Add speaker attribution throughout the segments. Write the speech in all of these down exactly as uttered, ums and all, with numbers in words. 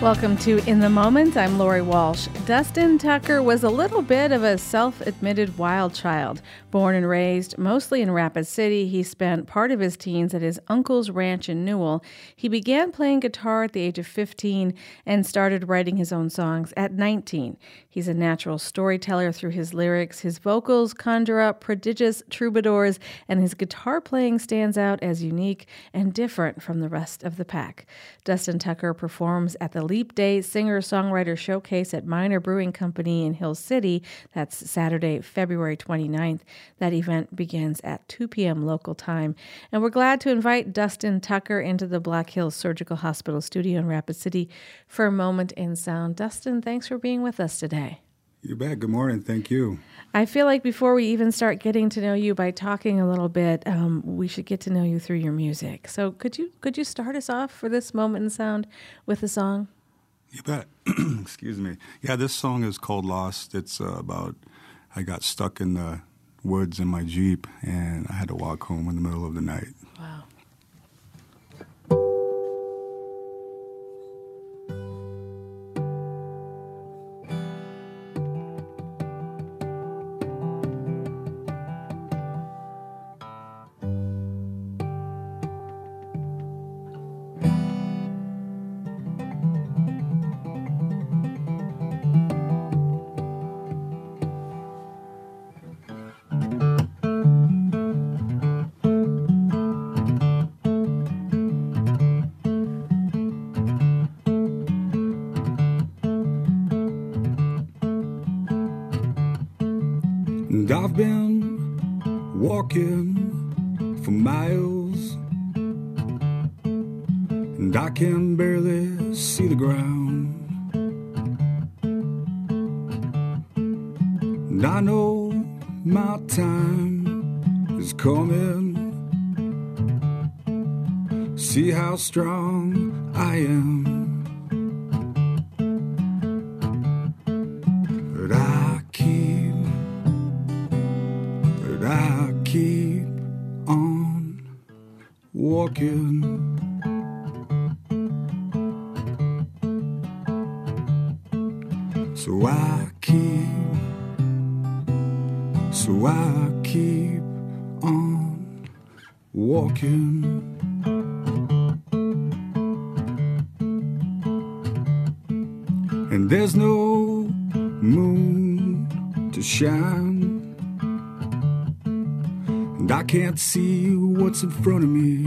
Speaker 1: Welcome to In the Moment. I'm Lori Walsh. Dustin Tucker was a little bit of a self-admitted wild child. Born and raised mostly in Rapid City, he spent part of his teens at his uncle's ranch in Newell. He began playing guitar at the age of fifteen and started writing his own songs at nineteen. He's a natural storyteller through his lyrics. His vocals conjure up prodigious troubadours, and his guitar playing stands out as unique and different from the rest of the pack. Dustin Tucker performs at the Leap Day Singer-Songwriter Showcase at Minor Brewing Company in Hill City. That's Saturday, February twenty-ninth. That event begins at two p.m. local time. And we're glad to invite Dustin Tucker into the Black Hills Surgical Hospital studio in Rapid City for a moment in sound. Dustin, thanks for being with us today.
Speaker 2: You bet. Good morning. Thank you.
Speaker 1: I feel like before we even start getting to know you by talking a little bit, um, we should get to know you through your music. So could you could you start us off for this moment in sound with a song?
Speaker 2: You bet. Excuse me. Yeah, this song is called Lost. It's uh, about I got stuck in the woods in my Jeep, and I had to walk home in the middle of the night.
Speaker 1: Wow.
Speaker 2: And I've been walking for miles, and I can barely see the ground. And I know my time is coming. See how strong I am. But I keep But I keep on walking. So I keep, so I keep on walking. And there's no moon to shine, and I can't see what's in front of me.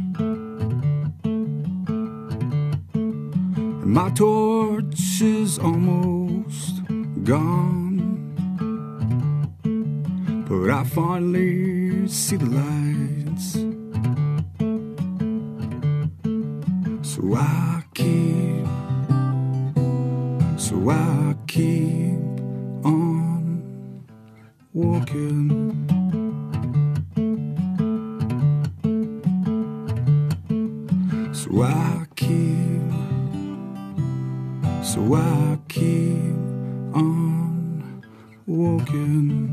Speaker 2: And my torch is almost gone, but I finally see the lights. So I keep, so I keep on walking. So I keep, so I keep on walking.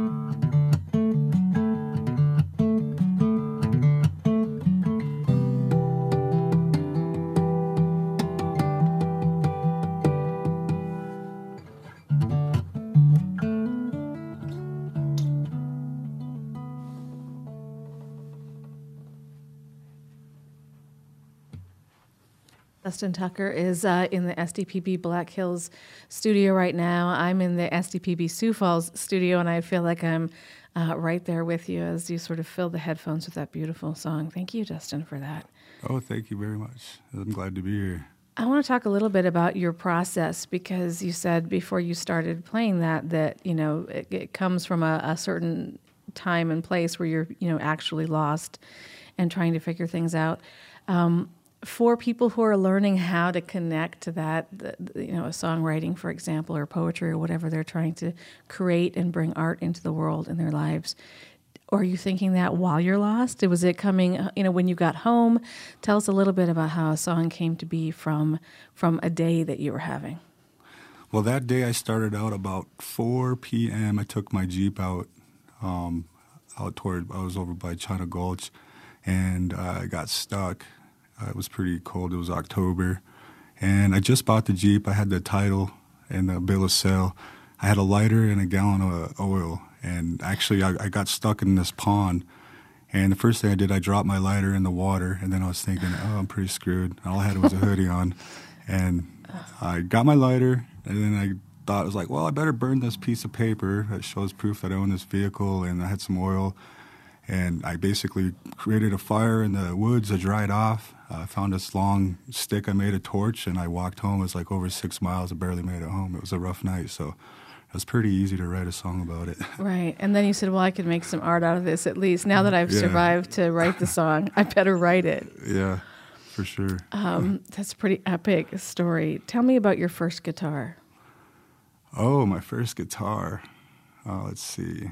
Speaker 1: Dustin Tucker is uh, in the S D P B Black Hills studio right now. I'm in the S D P B Sioux Falls studio, and I feel like I'm uh, right there with you as you sort of fill the headphones with that beautiful song. Thank you, Dustin, for that.
Speaker 2: Oh, thank you very much. I'm glad to be here.
Speaker 1: I want to talk a little bit about your process, because you said before you started playing that, that, you know, it, it comes from a, a certain time and place where you're, you know, actually lost and trying to figure things out. Um, For people who are learning how to connect to that, the, the, you know, a songwriting, for example, or poetry or whatever they're trying to create and bring art into the world in their lives, are you thinking that while you're lost? Was it coming, you know, when you got home? Tell us a little bit about how a song came to be from from a day that you were having.
Speaker 2: Well, that day I started out about four p.m. I took my Jeep out, um, out toward, I was over by China Gulch, and uh, I got stuck. Uh, it was pretty cold. It was October, And I just bought the Jeep. I had the title and the bill of sale. I had a lighter and a gallon of oil. And actually, I, I got stuck in this pond. And the first thing I did, I dropped my lighter in the water. And then I was thinking, oh, I'm pretty screwed. All I had was a hoodie on. And I got my lighter. And then I thought, I was like, well, I better burn this piece of paper that shows proof that I own this vehicle. And I had some oil. And I basically created a fire in the woods. I dried off. I uh, found this long stick. I made a torch. And I walked home. It was like over six miles. I barely made it home. It was a rough night. So it was pretty easy to write a song about it.
Speaker 1: Right. And then you said, well, I could make some art out of this at least. Now that I've yeah. survived to write the song, I better write it.
Speaker 2: Yeah, for sure.
Speaker 1: Um, that's a pretty epic story. Tell me about your first guitar.
Speaker 2: Oh, my first guitar. Oh, let's see.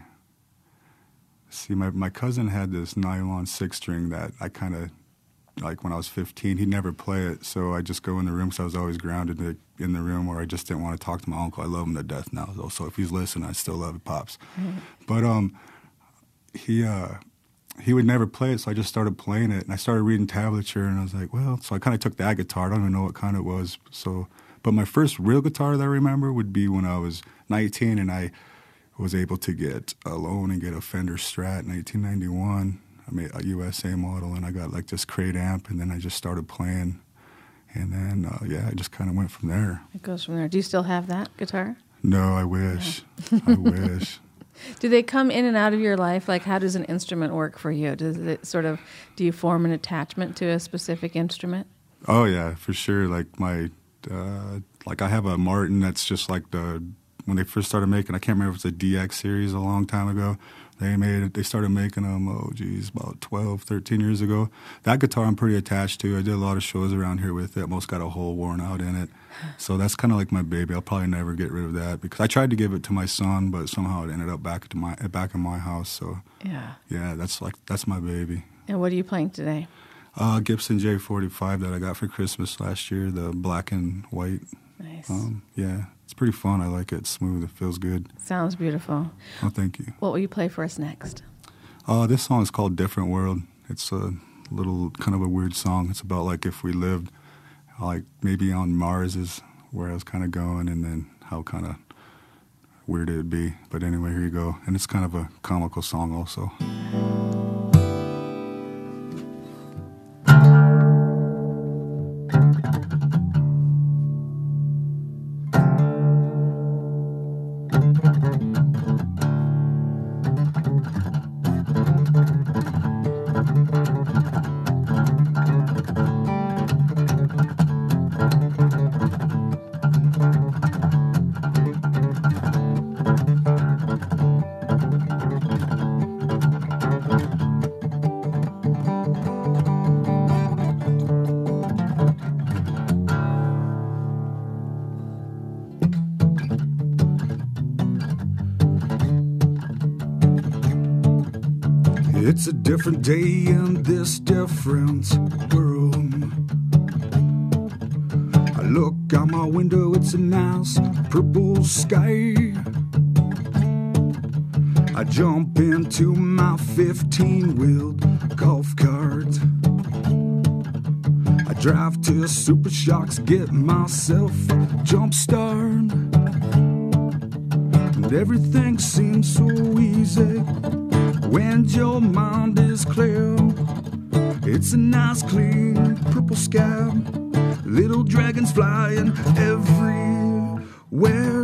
Speaker 2: See, my, my cousin had this nylon six-string that I kind of, like when I was fifteen, he'd never play it, so I just go in the room, because I was always grounded in the room, or I just didn't want to talk to my uncle. I love him to death now, though, so if he's listening, I still love it, Pops. Mm-hmm. But um, he uh, he would never play it, so I just started playing it, and I started reading tablature, and I was like, well, so I kind of took that guitar. I don't even know what kind it was. So, but my first real guitar that I remember would be when I was nineteen, and I was able to get a loan and get a Fender Strat nineteen ninety-one. I made a U S A model, and I got like this crate amp, and then I just started playing. And then, uh, yeah, I just kind of went from there.
Speaker 1: It goes from there. Do you still have that guitar?
Speaker 2: No, I wish. Yeah. I wish.
Speaker 1: Do they come in and out of your life? Like, how does an instrument work for you? Does it sort of, do you form an attachment to a specific instrument?
Speaker 2: Oh, yeah, for sure. Like, my, uh, like I have a Martin that's just like the, when they first started making, I can't remember if it's a D X series a long time ago. They made it. They started making them, oh, geez, about twelve, thirteen years ago. That guitar I'm pretty attached to. I did a lot of shows around here with it. Almost got a hole worn out in it. So that's kind of like my baby. I'll probably never get rid of that, because I tried to give it to my son, but somehow it ended up back to my back in my house. So
Speaker 1: yeah,
Speaker 2: yeah, that's like that's my baby.
Speaker 1: And what are you playing today?
Speaker 2: Uh, Gibson J forty-five that I got for Christmas last year, the black and white.
Speaker 1: Nice.
Speaker 2: Um, yeah. It's pretty fun. I like it. It's smooth. It feels good.
Speaker 1: Sounds beautiful.
Speaker 2: Oh, thank you.
Speaker 1: What will you play for us next?
Speaker 2: Uh, this song is called Different World. It's a little kind of a weird song. It's about like if we lived like maybe on Mars is where I was kind of going, and then how kind of weird it would be. But anyway, here you go. And it's kind of a comical song also. It's a different day in this different world. I look out my window, it's a nice purple sky. I jump into my fifteen-wheeled golf cart. I drive to Super Shocks, get myself a jump start. And everything seems so easy when your mind is clear. It's a nice clean purple sky, little dragons flying everywhere.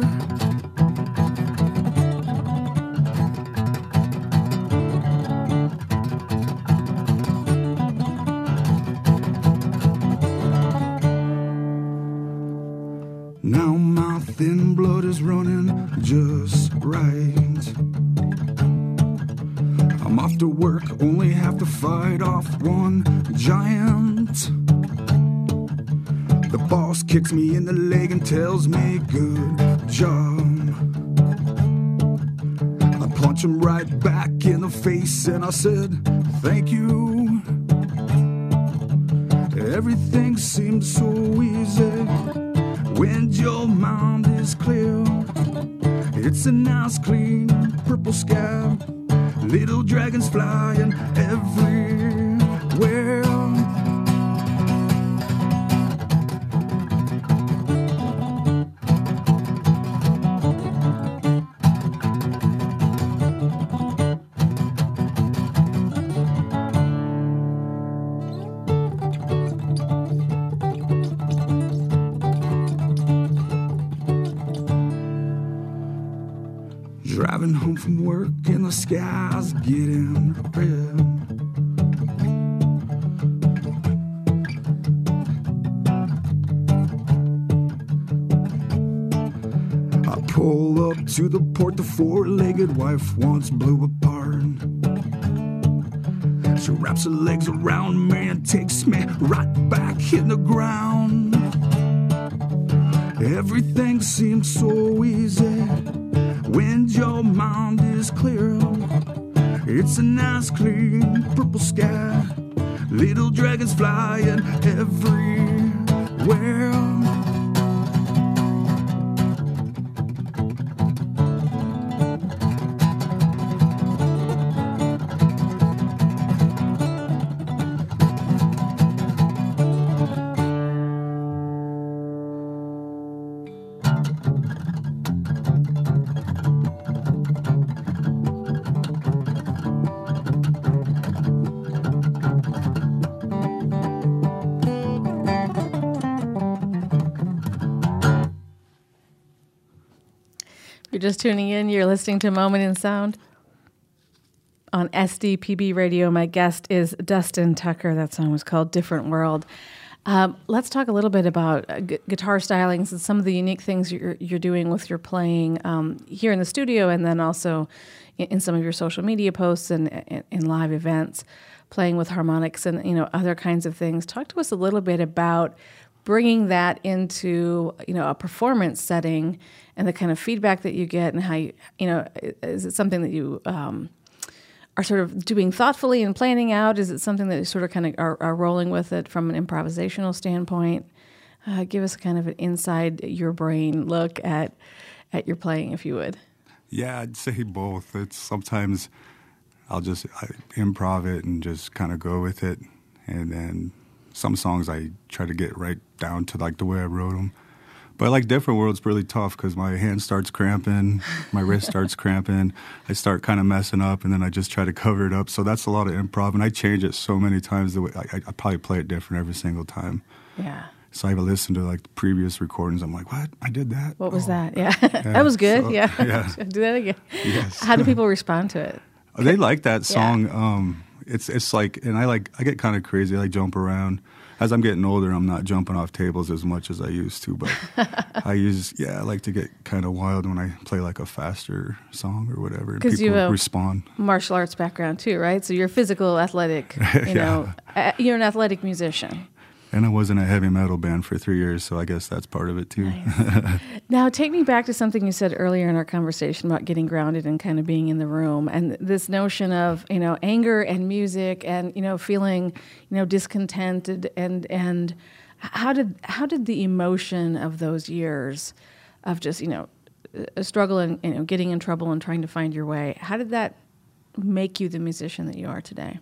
Speaker 2: Now my thin blood is running just right. I'm off to work, only have to fight off one giant. The boss kicks me in the leg and tells me good job. I punch him right back in the face and I said, thank you. Everything seems so easy when your mind is clear. It's a nice clean purple sky, little dragons flying everywhere.
Speaker 3: Driving home from work and the sky's getting red. I pull up to the port, the four-legged wife once blew apart. She wraps her legs around me and takes me right back in the ground. Everything seems so easy when your mind is clear. It's a nice clean purple sky, little dragons flying everywhere.
Speaker 1: You're just tuning in, you're listening to Moment in Sound on S D P B Radio. My guest is Dustin Tucker. That song was called Different World. Um, let's talk a little bit about uh, gu- guitar stylings and some of the unique things you're, you're doing with your playing um, here in the studio, and then also in, in some of your social media posts and in live events, playing with harmonics and, you know, other kinds of things. Talk to us a little bit about bringing that into, you know, a performance setting and the kind of feedback that you get, and how you, you know, is it something that you um, are sort of doing thoughtfully and planning out? Is it something that you sort of kind of are, are rolling with it from an improvisational standpoint? Uh, give us kind of an inside your brain look at at your playing, if you would.
Speaker 2: Yeah, I'd say both. It's sometimes I'll just I improv it and just kind of go with it, and then some songs I try to get right down to like the way I wrote them. But like Different World's really tough because my hand starts cramping, my wrist starts cramping, I start kind of messing up, and then I just try to cover it up. So that's a lot of improv, and I change it so many times. The way I, I probably play it different every single time.
Speaker 1: Yeah.
Speaker 2: So I have listened to like the previous recordings. I'm like, what? I did that?
Speaker 1: What was
Speaker 2: oh.
Speaker 1: that? Yeah. yeah. That was good.
Speaker 2: So,
Speaker 1: yeah.
Speaker 2: yeah.
Speaker 1: Do that again.
Speaker 2: Yes.
Speaker 1: How do people respond to it?
Speaker 2: They like that song.
Speaker 1: Yeah.
Speaker 2: Um, it's it's like, and I like I get kind of crazy. I like jump around. As I'm getting older, I'm not jumping off tables as much as I used to, but I use, yeah, I like to get kind of wild when I play like a faster song or whatever, and people
Speaker 1: you have
Speaker 2: respond.
Speaker 1: Martial arts background too, right? So you're physical, athletic, you
Speaker 2: Yeah.
Speaker 1: know, uh, you're an athletic musician.
Speaker 2: And I was in a heavy metal band for three years, so I guess that's part of it too.
Speaker 1: Nice. Now, take me back to something you said earlier in our conversation about getting grounded and kind of being in the room, and this notion of, you know, anger and music, and, you know, feeling, you know, discontented, and and how did how did the emotion of those years of just, you know, a struggle and, you know, getting in trouble and trying to find your way, how did that make you the musician that you are today?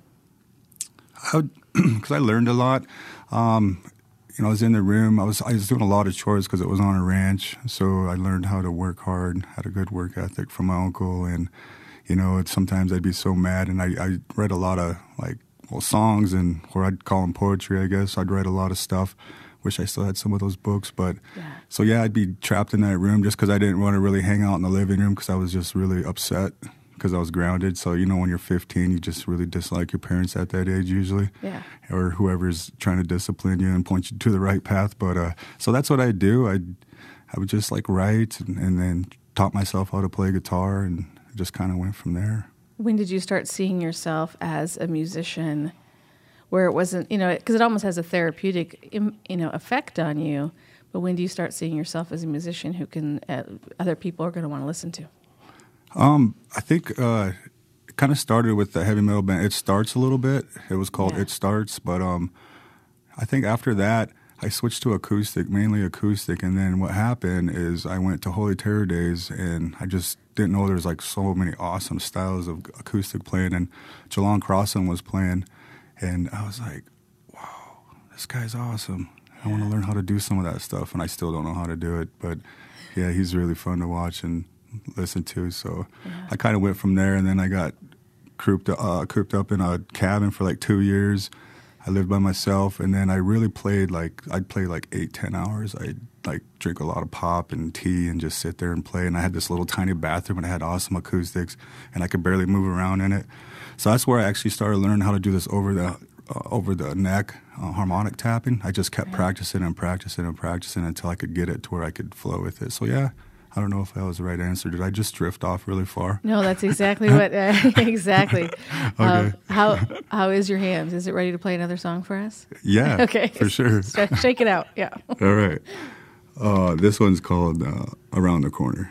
Speaker 2: Because I, I learned a lot. Um, you know, I was in the room. I was I was doing a lot of chores because it was on a ranch. So I learned how to work hard. Had a good work ethic from my uncle, and you know, it, sometimes I'd be so mad, and I, I read a lot of like well songs, and or I'd call them poetry, I guess. I'd write a lot of stuff. Wish I still had some of those books, but
Speaker 1: yeah.
Speaker 2: So yeah, I'd be trapped in that room just because I didn't want to really hang out in the living room because I was just really upset. Because I was grounded. So, you know, when you're fifteen, you just really dislike your parents at that age usually.
Speaker 1: Yeah.
Speaker 2: Or whoever's trying to discipline you and point you to the right path. But uh, so that's what I do. I I would just like write and, and then taught myself how to play guitar and just kind of went from there.
Speaker 1: When did you start seeing yourself as a musician where it wasn't, you know, because it almost has a therapeutic, you know, effect on you. But when do you start seeing yourself as a musician who can, uh, other people are going to want to listen to?
Speaker 2: Um, I think uh, it kind of started with the heavy metal band. It Starts a little bit. It was called
Speaker 1: yeah.
Speaker 2: It Starts, but um, I think after that I switched to acoustic, mainly acoustic. And then what happened is I went to Holy Terror Days, and I just didn't know there was like so many awesome styles of acoustic playing. And Jalon Crossan was playing, and I was like, "Wow, this guy's awesome! I want to learn how to do some of that stuff." And I still don't know how to do it, but yeah, he's really fun to watch and listen to. So yeah. I kind of went from there, and then I got cooped, uh, cooped up in a cabin for like two years. I lived by myself, and then I really played like I'd play like eight, ten hours. I like drink a lot of pop and tea and just sit there and play. And I had this little tiny bathroom and I had awesome acoustics and I could barely move around in it. So that's where I actually started learning how to do this over the uh, over the neck uh, harmonic tapping. I just kept right. practicing and practicing and practicing until I could get it to where I could flow with it. So yeah, I don't know if that was the right answer. Did I just drift off really far?
Speaker 1: No, that's exactly what uh, exactly.
Speaker 2: Okay.
Speaker 1: Um, how how is your hands? Is it ready to play another song for us?
Speaker 2: Yeah.
Speaker 1: Okay.
Speaker 2: For sure.
Speaker 1: Shake it out. Yeah.
Speaker 2: All right. Uh, this one's called uh, Around the Corner.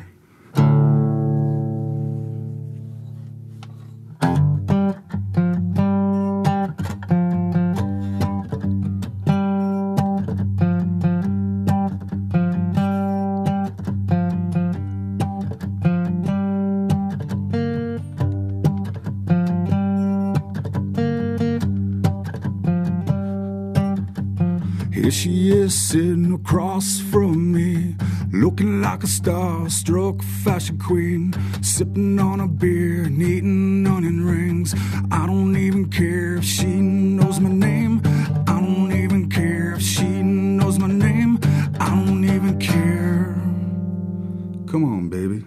Speaker 2: Here she is sitting across from me, looking like a star-struck fashion queen, sipping on a beer and eating onion rings. I don't even care if she knows my name. I don't even care if she knows my name. I don't even care. Come on, baby.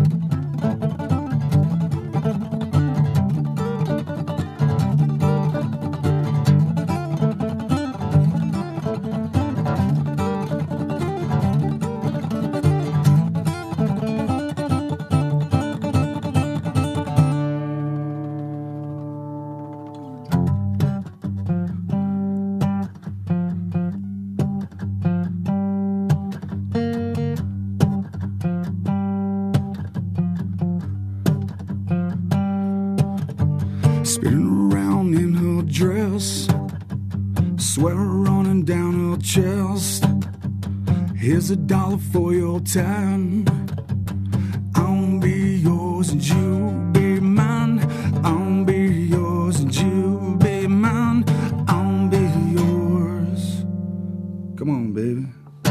Speaker 2: Spinning around in her dress, sweat running down her chest. Here's a dollar for your time. I'll be yours and you be mine. I'll be yours and you be mine. I'll be yours. Come on, baby.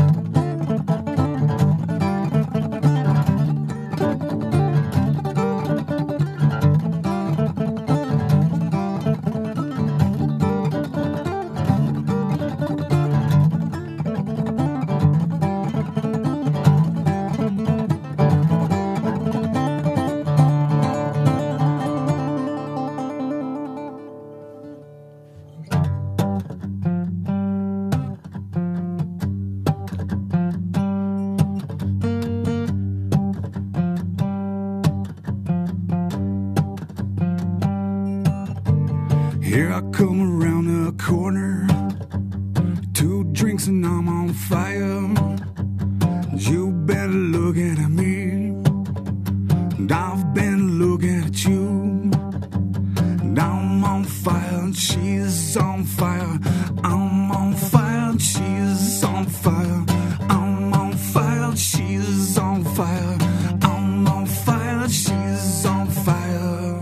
Speaker 2: Here I come around the corner, two drinks and I'm on fire. You better look at me, and I've been looking at you. And I'm on fire and she's on fire. I'm on fire and she's on fire. I'm on fire and she's on fire. I'm on fire and she's on fire.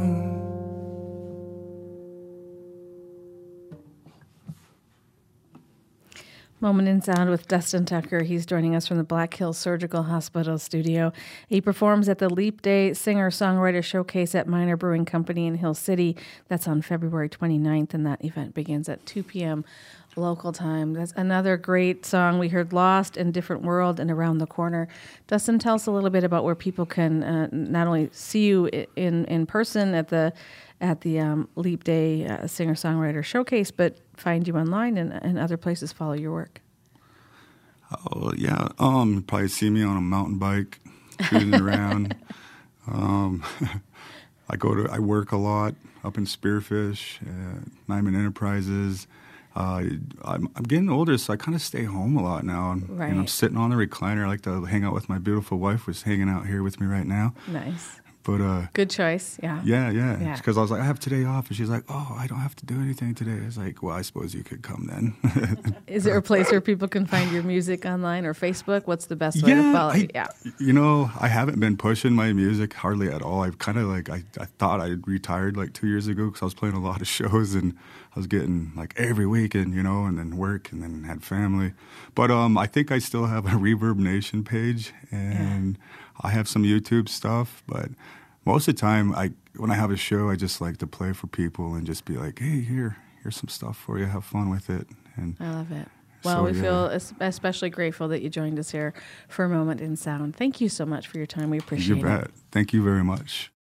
Speaker 1: Moment in Sound with Dustin Tucker. He's joining us from the Black Hills Surgical Hospital studio. He performs at the Leap Day Singer-Songwriter Showcase at Minor Brewing Company in Hill City. That's on February twenty-ninth, and that event begins at two p.m. local time. That's another great song. We heard Lost and Different World and Around the Corner. Dustin, tell us a little bit about where people can uh, not only see you in, in person at the at the um, Leap Day uh, Singer-Songwriter Showcase, but find you online and, and other places follow your work.
Speaker 2: Oh, yeah. Um, you probably see me on a mountain bike, cruising around. Um, I go to, I work a lot up in Spearfish, uh, Nyman Enterprises. Uh, I'm, I'm getting older, so I kind of stay home a lot now. And,
Speaker 1: right.
Speaker 2: and I'm sitting on the recliner. I like to hang out with my beautiful wife, who's hanging out here with me right now.
Speaker 1: Nice.
Speaker 2: But uh,
Speaker 1: good choice, yeah.
Speaker 2: Yeah, yeah.
Speaker 1: yeah.
Speaker 2: Because I was like, I have today off, and she's like, oh, I don't have to do anything today. I was like, well, I suppose you could come then.
Speaker 1: Is there a place where people can find your music online or Facebook? What's the best way
Speaker 2: yeah,
Speaker 1: to follow
Speaker 2: I,
Speaker 1: you? Yeah,
Speaker 2: you know, I haven't been pushing my music hardly at all. I've kind of like I, I thought I retired like two years ago because I was playing a lot of shows and I was getting like every weekend, you know, and then work and then had family. But um, I think I still have a Reverb Nation page and yeah. I have some YouTube stuff, but. Most of the time, I when I have a show, I just like to play for people and just be like, "Hey, here, here's some stuff for you. Have fun with it." And
Speaker 1: I love it. Well,
Speaker 2: So,
Speaker 1: we
Speaker 2: yeah.
Speaker 1: feel es- especially grateful that you joined us here for a moment in sound. Thank you so much for your time. We appreciate
Speaker 2: You
Speaker 1: it.
Speaker 2: bet. Thank you very much.